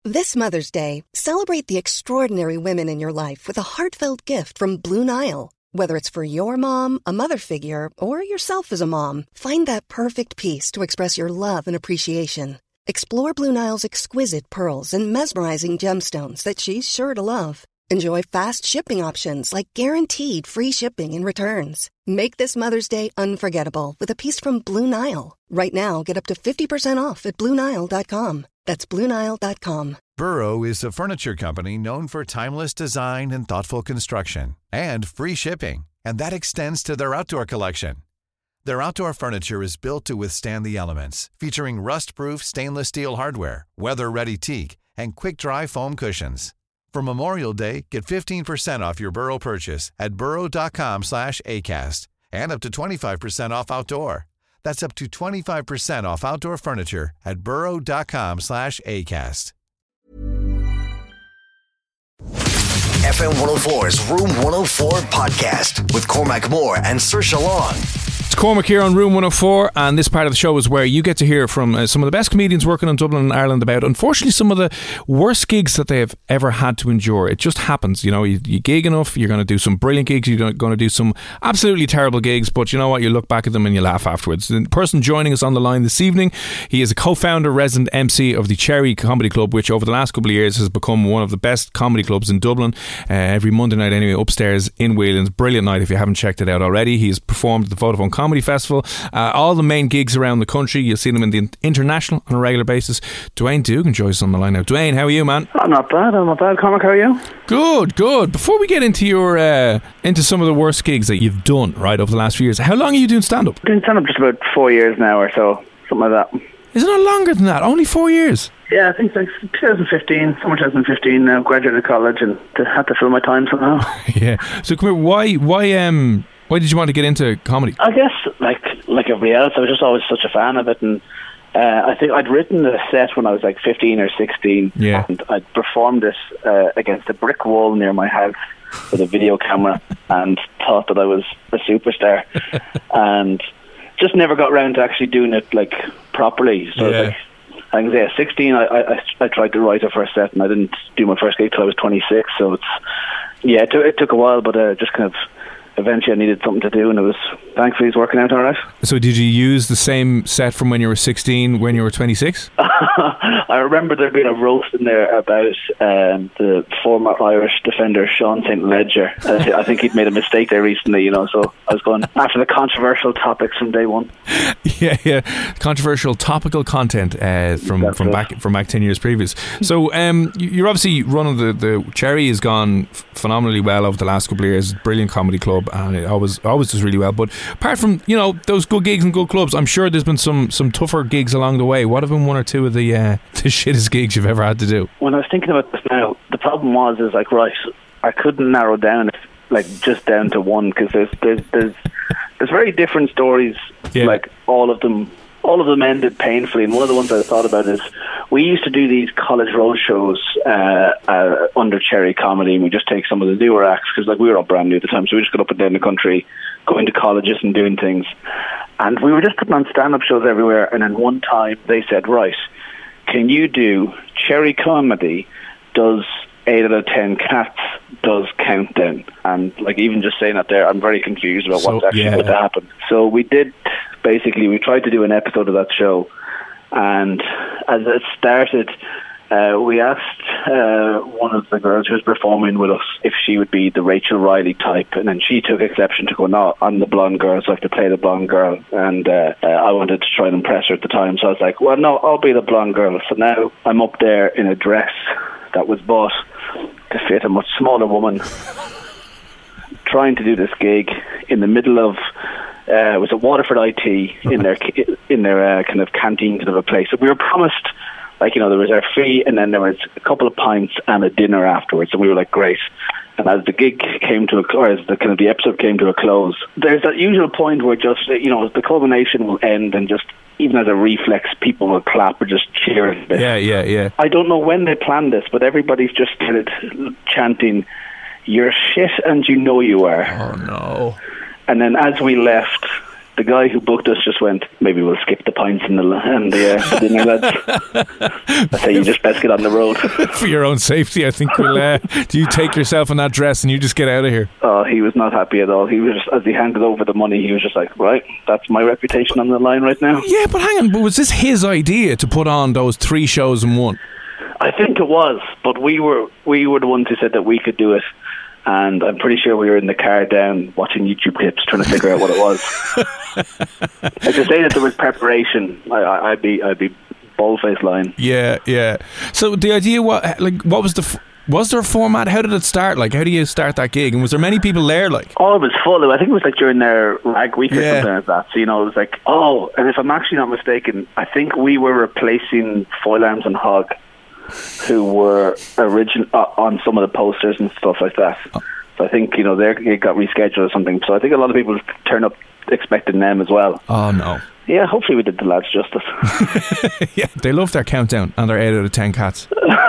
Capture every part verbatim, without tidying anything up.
This Mother's Day, celebrate the extraordinary women in your life with a heartfelt gift from Blue Nile. Whether it's for your mom, a mother figure, or yourself as a mom, find that perfect piece to express your love and appreciation. Explore Blue Nile's exquisite pearls and mesmerizing gemstones that she's sure to love. Enjoy fast shipping options like guaranteed free shipping and returns. Make this Mother's Day unforgettable with a piece from Blue Nile. Right now, get up to fifty percent off at Blue Nile dot com. That's Blue Nile dot com. Burrow is a furniture company known for timeless design and thoughtful construction, and free shipping, and that extends to their outdoor collection. Their outdoor furniture is built to withstand the elements, featuring rust-proof stainless steel hardware, weather-ready teak, and quick-dry foam cushions. For Memorial Day, get fifteen percent off your Burrow purchase at burrow dot com slash acast, and up to twenty-five percent off outdoor. That's up to twenty-five percent off outdoor furniture at burrow dot com slash acast. F M one oh four's Room one oh four podcast with Cormac Moore and Saoirse Long. It's Cormac here on Room one oh four, and this part of the show is where you get to hear from uh, some of the best comedians working in Dublin and Ireland about, unfortunately, some of the worst gigs that they have ever had to endure. It just happens, you know, you, you gig enough, you're going to do some brilliant gigs, you're going to do some absolutely terrible gigs, but you know what, you look back at them and you laugh afterwards. The person joining us on the line this evening, he is a co-founder, resident M C of the Cherry Comedy Club, which over the last couple of years has become one of the best comedy clubs in Dublin. Uh, every Monday night anyway, upstairs in Whelan's. Brilliant night if you haven't checked it out already. He's performed at the Vodafone Comedy Festival, uh, all the main gigs around the country. You'll see them in the International on a regular basis. Dwayne Dugan joins us on the line now. Dwayne, how are you, man? I'm not bad, I'm not bad. Cormac, how are you? Good, good. Before we get into your uh, into some of the worst gigs that you've done, right, over the last few years, how long are you doing stand-up? Doing stand-up just about four years now or so, something like that. Is it not longer than that? Only four years? Yeah, I think it's like twenty fifteen, summer twenty fifteen now, graduated college and to, had to fill my time somehow. Yeah. So come here, why, why, um, why did you want to get into comedy? I guess, like like everybody else, I was just always such a fan of it, and uh, I think I'd written a set when I was like fifteen or sixteen, yeah. and I'd performed it uh, against a brick wall near my house with a video camera and thought that I was a superstar, and just never got around to actually doing it like properly. So yeah. like, I can say at sixteen I, I I tried to write a first set and I didn't do my first gig till I was twenty-six, so it's yeah it, t- it took a while, but uh, just kind of eventually I needed something to do, and it was thankfully it's working out all right. So did you use the same set from when you were sixteen when you were twenty-six? I remember there being a roast in there about um, the former Irish defender Sean Saint Ledger. I, I think he'd made a mistake there recently, you know, so I was going after the controversial topics from day one. Yeah, yeah, controversial topical content uh, from That's from it. back from back ten years previous. So um, you're obviously running the the Cherry has gone phenomenally well over the last couple of years. Brilliant comedy club, and it always always does really well. But apart from, you know, those good gigs and good clubs, I'm sure there's been some some tougher gigs along the way. What have been one or two of the uh, the shittest gigs you've ever had to do? When I was thinking about this now, the problem was is like right, I couldn't narrow down like just down to one, because there's there's there's there's very different stories. Yeah. Like all of them, all of them ended painfully. And one of the ones I thought about is we used to do these college road shows uh, uh, under Cherry Comedy, and we just take some of the newer acts, because like we were all brand new at the time, so we just got up and down the country, going to colleges and doing things. And we were just putting on stand-up shows everywhere. And then one time they said, right, can you do Cherry Comedy does eight out of ten cats does Countdown? And like even just saying that there, I'm very confused about so, what's actually yeah. going to happen. So we did, basically, we tried to do an episode of that show, and as it started, uh, we asked uh, one of the girls who was performing with us if she would be the Rachel Riley type, and then she took exception to go, no, I'm the blonde girl, so I have to play the blonde girl, and uh, uh, I wanted to try and impress her at the time, so I was like, well, no, I'll be the blonde girl. So now I'm up there in a dress that was bought to fit a much smaller woman, trying to do this gig in the middle of uh, it was at Waterford I T in their in their uh, kind of canteen kind of a place. So we were promised, like, you know, there was our fee, and then there was a couple of pints and a dinner afterwards, and we were like, great. And as the gig came to a close, as the kind of the episode came to a close, there's that usual point where just, you know, the culmination will end, and just even as a reflex, people will clap or just cheer. Yeah, yeah, yeah. I don't know when they planned this, but everybody's just started chanting, "You're shit and you know you are." Oh no. And then as we left, the guy who booked us just went, maybe we'll skip the pints and the, and the, uh, the dinner, lads. I say you just best get on the road. For your own safety, I think we'll uh, do you take yourself in that dress and you just get out of here? Oh, he was not happy at all. He was just, as he handed over the money, he was just like, right, that's my reputation on the line right now. Yeah, but hang on, but was this his idea to put on those three shows in one? I think it was, but we were we were the ones who said that we could do it. And I'm pretty sure we were in the car down watching YouTube clips trying to figure out what it was. Like to say that there was preparation, I, I, I'd be I'd be bald-faced lying. Yeah, yeah. So the idea, what like what was the f- was there a format? How did it start? Like, how do you start that gig? And was there many people there? Like, oh, it was full. I think it was like during their rag week or yeah. something like that. So you know, it was like, oh, and if I'm actually not mistaken, I think we were replacing Foil Arms and Hog, who were original uh, on some of the posters and stuff like that. Oh. So I think, you know, their gig got rescheduled or something. So I think a lot of people turn up expecting them as well. Oh no. Yeah, hopefully we did the lads justice. Yeah, they love their countdown and their eight out of ten cats.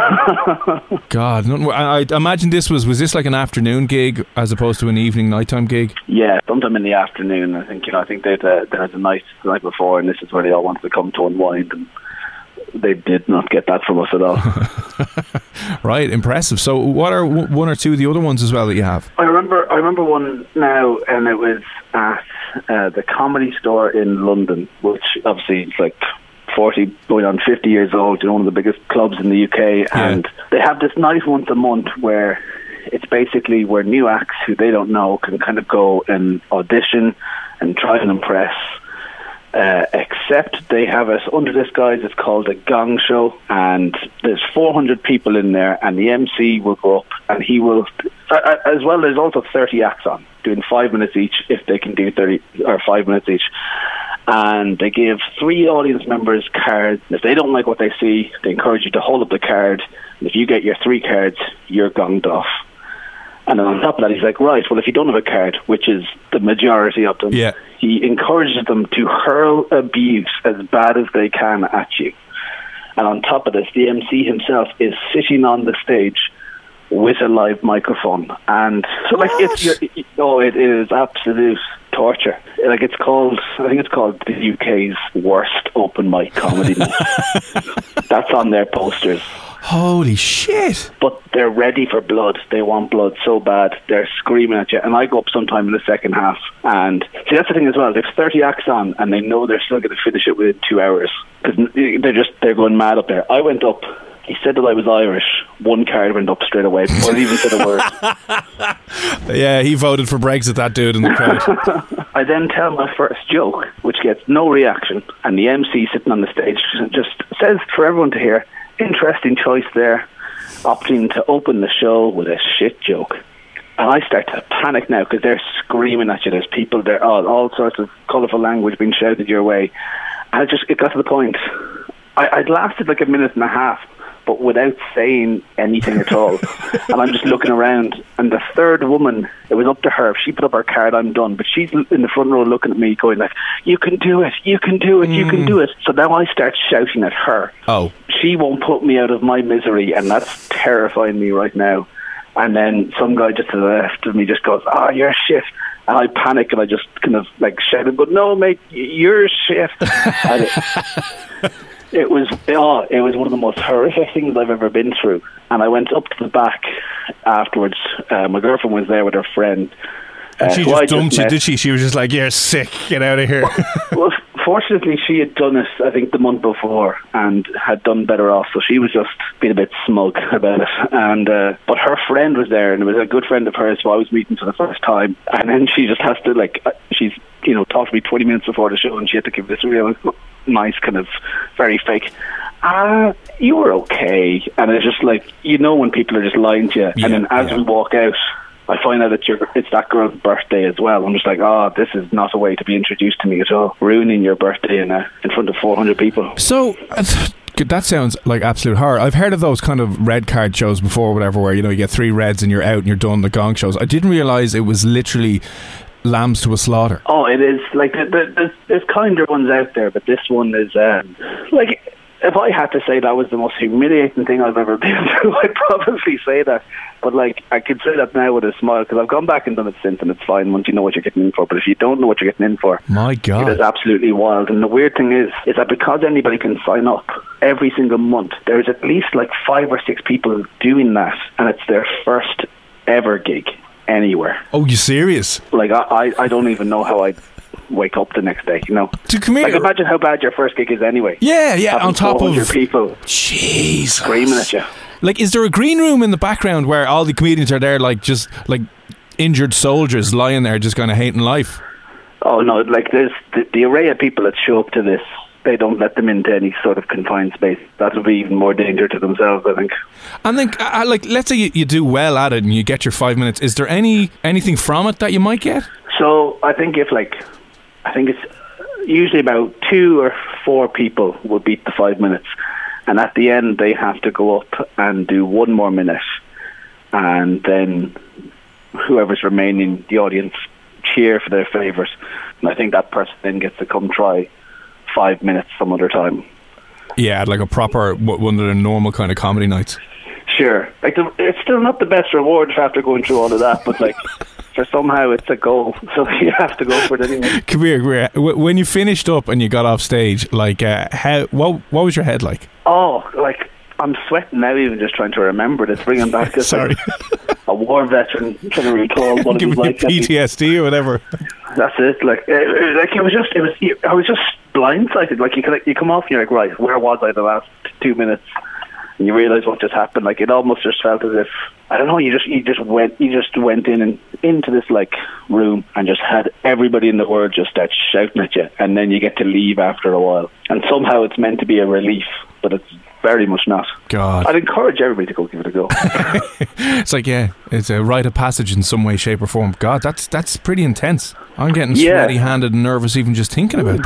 God, no, I, I imagine this was was this like an afternoon gig as opposed to an evening nighttime gig? Yeah, sometime in the afternoon. I think, you know, I think they had, uh, they had the night the night before, and this is where they all wanted to come to unwind, and they did not get that from us at all. Right, impressive. So what are w- one or two of the other ones as well that you have? I remember I remember one now, and it was at uh, the Comedy Store in London, which obviously is like forty going on fifty years old, you know, one of the biggest clubs in the U K. Yeah. And they have this night once a month where it's basically where new acts who they don't know can kind of go and audition and try and impress. Uh, except they have us under this guise. It's called a gong show, and there's four hundred people in there, and the M C will go up and he will uh, as well. There's also thirty acts on, doing five minutes each if they can do thirty or five minutes each, and they give three audience members cards. If they don't like what they see, they encourage you to hold up the card, and if you get your three cards, you're gonged off. And then on top of that, he's like, right, well, if you don't have a card, which is the majority of them, yeah. he encourages them to hurl abuse as bad as they can at you. And on top of this, the M C himself is sitting on the stage with a live microphone. And so, like, it's, oh, it, it is absolute torture. Like, it's called, I think it's called the U K's worst open mic comedy night. That's on their posters. Holy shit. But they're ready for blood. They want blood so bad. They're screaming at you. And I go up sometime in the second half. And see, that's the thing as well. There's thirty acts on, and they know they're still going to finish it within two hours. Because they're just, they're going mad up there. I went up. He said that I was Irish. One card went up straight away before he even said a word. Yeah, he voted for Brexit, that dude in the crowd. I then tell my first joke, which gets no reaction. And the M C sitting on the stage just says for everyone to hear, interesting choice there, opting to open the show with a shit joke. And I start to panic now because they're screaming at you. There's people there, all, all sorts of colourful language being shouted your way. And it just it got to the point. I, I'd lasted like a minute and a half, but without saying anything at all. And I'm just looking around, and the third woman, it was up to her. If she put up her card, I'm done. But she's in the front row looking at me going like, you can do it, you can do it, mm. you can do it. So now I start shouting at her. Oh. She won't put me out of my misery, and that's terrifying me right now. And then some guy just to the left of me just goes, oh, you're shit. And I panic, and I just kind of like shouted, but no, mate, you're shit. And it, It was oh, it was one of the most horrific things I've ever been through. And I went up to the back afterwards. Uh, my girlfriend was there with her friend. And uh, she just dumped you, met. did she? She was just like, you're sick, get out of here. Well, fortunately, she had done it, I think, the month before and had done better off. So she was just being a bit smug about it. And uh, but her friend was there, and it was a good friend of hers who I was meeting for the first time. And then she just has to, like, she's, you know, talked to me twenty minutes before the show, and she had to give this real nice kind of very fake, ah, uh, you were okay. And it's just like, you know, when people are just lying to you. Yeah, and then as yeah. we walk out, I find out that you're, it's that girl's birthday as well. I'm just like, oh, this is not a way to be introduced to me at all. Ruining your birthday in, a, in front of four hundred people. So that sounds like absolute horror. I've heard of those kind of red card shows before, whatever, where, you know, you get three reds and you're out and you're done, the gong shows. I didn't realise it was literally lambs to a slaughter. Oh, it is. Like, the, the, there's, there's kinder ones out there, but this one is um, like, if I had to say that was the most humiliating thing I've ever been through, I'd probably say that. But like, I can say that now with a smile, because I've gone back and done it since, and it's fine once you know what you're getting in for. But if you don't know what you're getting in for, my God, it is absolutely wild. And the weird thing is, is that because anybody can sign up every single month, there's at least like five or six people doing that, and it's their first ever gig anywhere. Oh, you serious? Like, I, I, I don't even know how I'd wake up the next day, you know. To come here. Like, imagine how bad your first gig is anyway. Yeah, yeah, Having on top of people Jesus. screaming at you. Like, is there a green room in the background where all the comedians are there, like, just like injured soldiers lying there just kind of hating life? Oh no, like there's the, the array of people that show up to this, they don't let them into any sort of confined space. That would be even more danger to themselves, I think. And then, uh, like, let's say you, you do well at it and you get your five minutes. Is there any anything from it that you might get? So I think if like, I think it's usually about two or four people will beat the five minutes. And at the end, they have to go up and do one more minute. And then whoever's remaining, the audience cheer for their favourite. And I think that person then gets to come try five minutes some other time. Yeah, like a proper, one of the normal kind of comedy nights. Sure. Like the, it's still not the best reward after going through all of that, but like, for somehow it's a goal, so you have to go for it anyway. Come here, come here. When you finished up and you got off stage, like, uh, how what what was your head like? Oh, like, I'm sweating now even just trying to remember this, bringing back this. Sorry. Like, a war veteran trying to recall what it was like. P T S D or whatever. That's it. Like, it, like it was just, it was. I was just blindsided. Like, you can, you come off and you're like, right, where was I the last two minutes? And you realise what just happened. Like, it almost just felt as if, I don't know, you just you just went you just went in and into this like room and just had everybody in the world just start shouting at you, and then you get to leave after a while. And somehow it's meant to be a relief, but it's very much not. God, I'd encourage everybody to go give it a go. It's like, yeah, it's a rite of passage in some way, shape or form. God, that's that's pretty intense. I'm getting yeah. sweaty-handed and nervous even just thinking about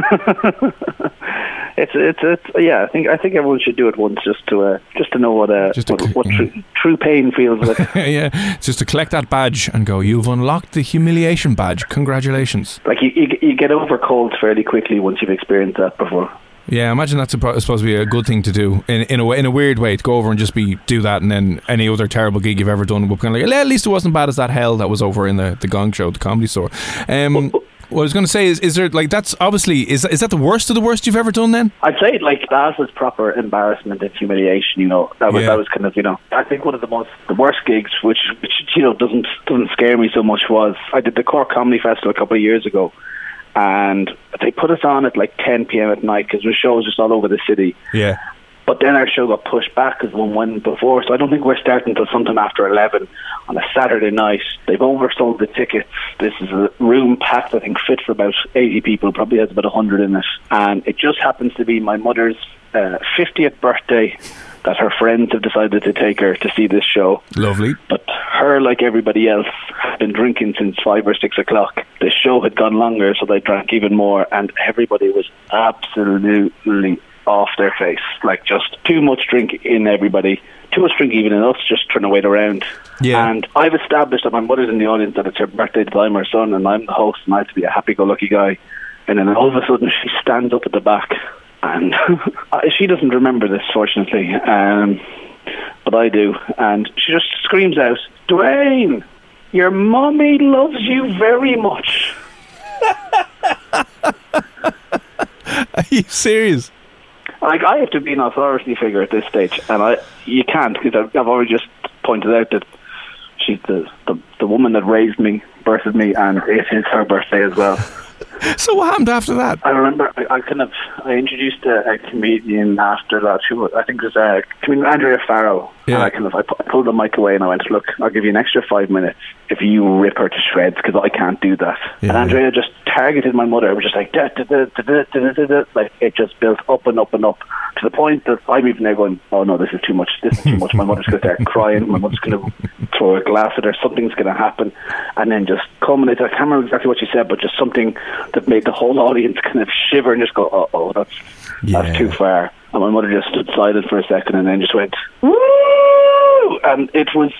that. It's it's it's yeah. I think I think everyone should do it once just to uh, just to know what uh, Just to what, cl- what yeah. tru- true pain feels like. Yeah, just to collect that badge and go, you've unlocked the humiliation badge. Congratulations. Like you, you you get over colds fairly quickly once you've experienced that before. Yeah, imagine that's a, supposed to be a good thing to do in in a way, in a weird way, to go over and just be do that, and then any other terrible gig you've ever done will kind of like, at least it wasn't bad as that hell that was over in the, the Gong Show, the Comedy Store. Um, what I was going to say is, is there like that's obviously is is that the worst of the worst you've ever done? Then I'd say like that was proper embarrassment and humiliation. You know, that was Yeah. that was kind of you know. I think one of the most the worst gigs, which which you know doesn't doesn't scare me so much, was I did the Cork Comedy Festival a couple of years ago. And they put us on at like ten p.m. at night because there were shows just all over the city. yeah, But then our show got pushed back because one went before. So I don't think we're starting until sometime after eleven on a Saturday night. They've oversold the tickets. This is a room packed, I think, fit for about eighty people. Probably has about one hundred in it. And it just happens to be my mother's uh, fiftieth birthday that her friends have decided to take her to see this show. lovely. But her, like everybody else, had been drinking since five or six o'clock. The show had gone longer, so they drank even more, and everybody was absolutely off their face. Like, just too much drink in everybody. Too much drink even in us, just trying to wait around. Yeah. And I've established that my mother's in the audience, that it's her birthday, that I'm her son, and I'm the host, and I have to be a happy-go-lucky guy. And then all of a sudden, she stands up at the back, and she doesn't remember this, fortunately, um, but I do. And she just screams out, "Dwayne, your mommy loves you very much." Are you serious? Like, I have to be an authority figure at this stage, and I you can't, because I've, I've already just pointed out that she's the, the the woman that raised me, birthed me, and it is her birthday as well. So what happened after that? I remember I, I kind of I introduced a, a comedian after that who I think was uh, comedian Andrea Farrell. Yeah. And I kind of I, pu- I pulled the mic away and I went, "Look, I'll give you an extra five minutes if you rip her to shreds, because I can't do that." Yeah. And Andrea just targeted my mother. It was just like da, da, da, da, da, da, da, da. Like, it just built up and up and up to the point that I'm even there going, "Oh no, this is too much. This is too much." My mother's going to start crying. My mother's going to throw a glass at her. Something's going to happen, and then just culminate. I can't remember exactly what she said, but just something that made the whole audience kind of shiver and just go, "Oh, oh, that's Yeah. that's too far." And my mother just stood silent for a second and then just went, "Woo!" And it was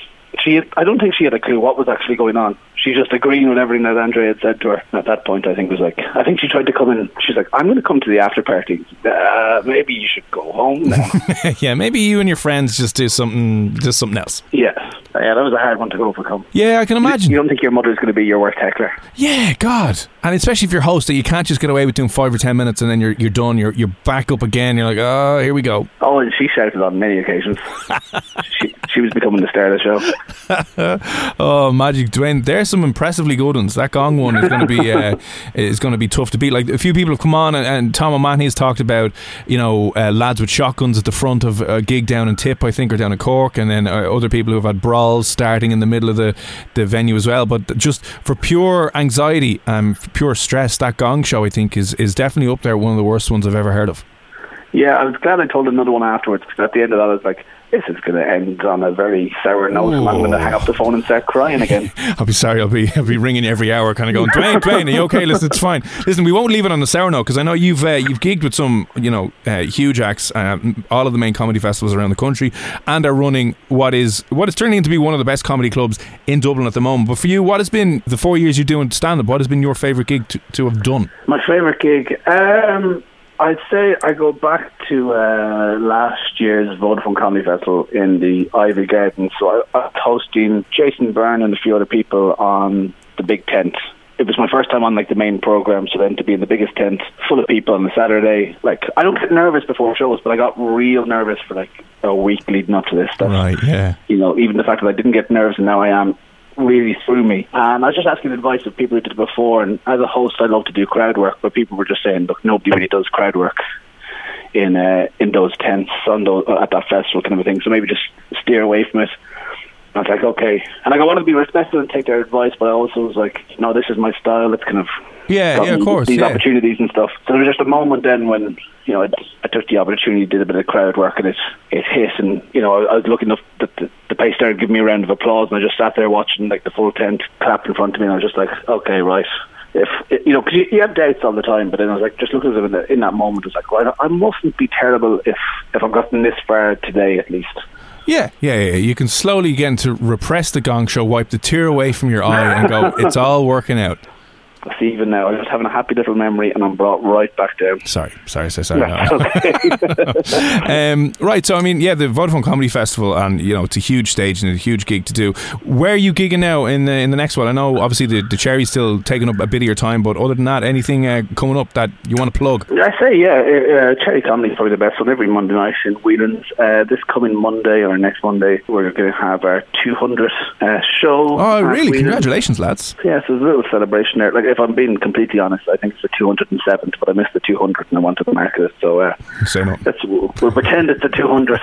she, I don't think she had a clue what was actually going on. She just agreeing with everything that Andre had said to her. At that point, I think it was like, I think she tried to come in. She's like, I'm going to come to the after party. Uh, maybe you should go home now. Yeah, maybe you and your friends just do something, just something else. Yeah. Yeah, that was a hard one to go for. Come. Yeah, I can imagine. You don't think your mother's going to be your worst heckler? Yeah, God. And especially if you're host, that you can't just get away with doing five or ten minutes and then you're you're done. You're you're back up again. You're like, oh, here we go. Oh, and she shouted on many occasions. she she was becoming the star of the show. Oh, magic, Dwayne. There's some impressively good ones. That gong one is going to be uh, is going to be tough to beat. Like a few people have come on, and, and Tom O'Mahony has talked about, you know, uh, lads with shotguns at the front of a gig down in Tip, I think, or down in Cork, and then uh, other people who have had brawls starting in the middle of the, the venue as well. But just for pure anxiety and um, pure stress, that gong show, I think, is, is definitely up there, one of the worst ones I've ever heard of. Yeah, I was glad I told another one afterwards, because at the end of that I was like, this is going to end on a very sour note, and I'm going to hang up the phone and start crying again. I'll be sorry, I'll be I'll be ringing you every hour, kind of going, Dwayne, Dwayne, are you okay? Listen, it's fine. Listen, we won't leave it on a sour note, because I know you've uh, you've gigged with some, you know, uh, huge acts, uh, all of the main comedy festivals around the country, and are running what is what is turning into be one of the best comedy clubs in Dublin at the moment. But for you, what has been the four years you're doing stand-up? What has been your favourite gig to, to have done? My favourite gig, um, I'd say I go back to uh, last year's Vodafone Comedy Festival in the Ivy Garden. So I, I was hosting Jason Byrne and a few other people on the big tent. It was my first time on like the main programme, so then to be in the biggest tent full of people on a Saturday, like I don't get nervous before shows, but I got real nervous for like a week leading up to this stuff. Right, yeah. You know, even the fact that I didn't get nervous and now I am, really threw me. And I was just asking advice of people who did it before, and as a host I love to do crowd work, but people were just saying, look, nobody really does crowd work in uh, in those tents on those, at that festival kind of a thing, so maybe just steer away from it. I was like, okay. And like, I wanted to be respectful and take their advice, but I also was like, no, this is my style. It's kind of yeah, yeah, of course, these yeah. opportunities and stuff. So there was just a moment then when, you know, I, I took the opportunity, did a bit of crowd work, and it it hit, and you know, I, I was looking up that the, the place started giving me a round of applause, and I just sat there watching like the full tent clap in front of me, and I was just like, okay, right. If you know, because you, you have doubts all the time, but then I was like, just looking at it in, the, in that moment, I was like, well, I, I mustn't be terrible if if I've gotten this far today, at least. Yeah, yeah, yeah. You can slowly get into repress the gong show, wipe the tear away from your eye, and go, it's all working out. See, even now, I'm just having a happy little memory, and I'm brought right back down. Sorry, sorry, sorry, sorry. Yeah, no. okay. um, right, so I mean, yeah, the Vodafone Comedy Festival, and you know, it's a huge stage and a huge gig to do. Where are you gigging now in the in the next one? I know, obviously, the, the Cherry's still taking up a bit of your time, but other than that, anything uh, coming up that you want to plug? I say, yeah, uh, Cherry Comedy is probably the best one every Monday night in Whelan's. Uh, this coming Monday or next Monday, we're going to have our two hundredth uh, show. Oh, really? Whelan's. Congratulations, lads! Yeah, so there's a little celebration there. Like, if I'm being completely honest, I think it's the two hundred seventh, but I missed the two hundredth and I wanted to mark it. So uh, Say no. let's, we'll, we'll pretend it's the two hundredth.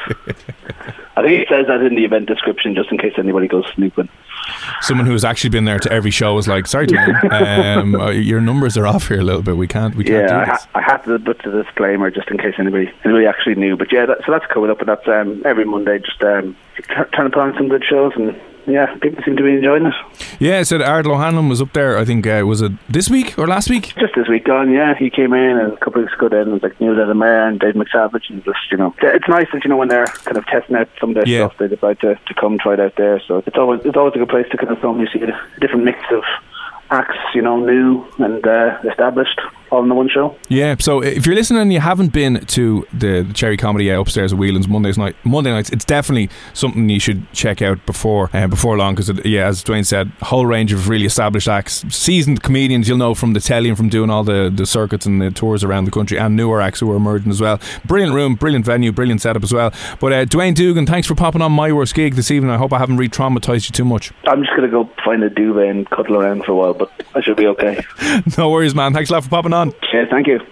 I think it says that in the event description, just in case anybody goes snooping. Someone who has actually been there to every show is like, sorry, Dwayne, um, uh, your numbers are off here a little bit. We can't, we can't yeah, do I, this. ha- I had to put the disclaimer just in case anybody anybody actually knew. But yeah, that, so that's coming up, and that's um, every Monday. Just um, t- trying to put on some good shows, and yeah, people seem to be enjoying it. Yeah, I said Ardal O'Hanlon was up there, I think, uh, was it this week or last week? Just this week gone, yeah. He came in and a couple of weeks ago then, it was like Neil Mayer and Dave McSavage, and just, you know, it's nice that, you know, when they're kind of testing out some of their yeah. stuff, they decide to, to come try it out there. So it's always it's always a good place to kind of film. You see a different mix of acts, you know, new and uh, established, all in the one show. Yeah, so if you're listening and you haven't been to the, the Cherry Comedy uh, upstairs at Whelan's Mondays night, Monday nights, it's definitely something you should check out before uh, before long, because yeah, as Dwayne said, a whole range of really established acts, seasoned comedians you'll know from the telly and from doing all the, the circuits and the tours around the country, and newer acts who are emerging as well. Brilliant room, brilliant venue, brilliant setup as well. But uh, Dwayne Dugan, thanks for popping on My Worst Gig this evening. I hope I haven't re-traumatised you too much. I'm just going to go find a duvet and cuddle around for a while, but I should be okay. No worries, man. Thanks a lot for popping on. Yeah, thank you.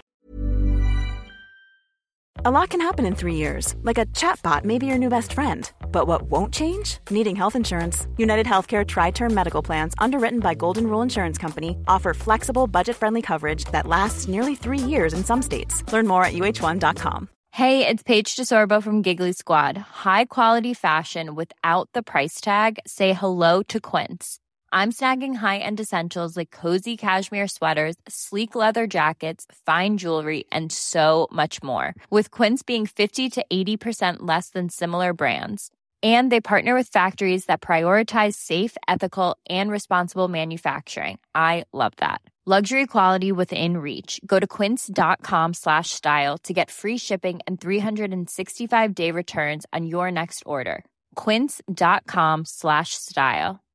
A lot can happen in three years, like a chatbot may be your new best friend. But what won't change? Needing health insurance. United Healthcare Tri-Term Medical Plans, underwritten by Golden Rule Insurance Company, offer flexible, budget-friendly coverage that lasts nearly three years in some states. Learn more at U H one dot com. Hey, it's Paige DeSorbo from Giggly Squad. High quality fashion without the price tag. Say hello to Quince. I'm snagging high-end essentials like cozy cashmere sweaters, sleek leather jackets, fine jewelry, and so much more. With Quince being fifty to eighty percent less than similar brands. And they partner with factories that prioritize safe, ethical, and responsible manufacturing. I love that. Luxury quality within reach. Go to quince.com slash style to get free shipping and three sixty-five day returns on your next order. Quince.com slash style.